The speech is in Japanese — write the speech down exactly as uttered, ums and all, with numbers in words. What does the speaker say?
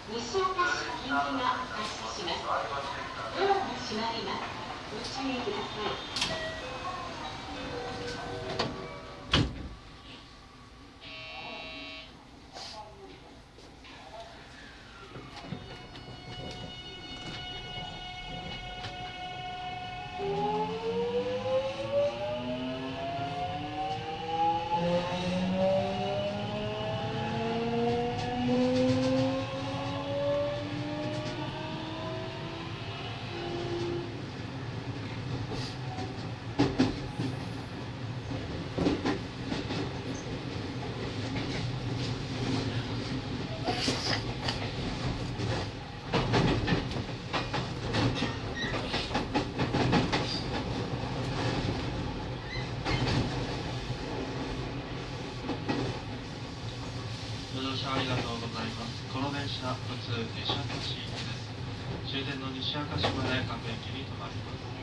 西岡市近畿が発車します。ドアが閉まります。ご注意ください。 ご乗車ありがとうございます。この電車、普通西明石行きです。終点の西明石まで各駅に停まります。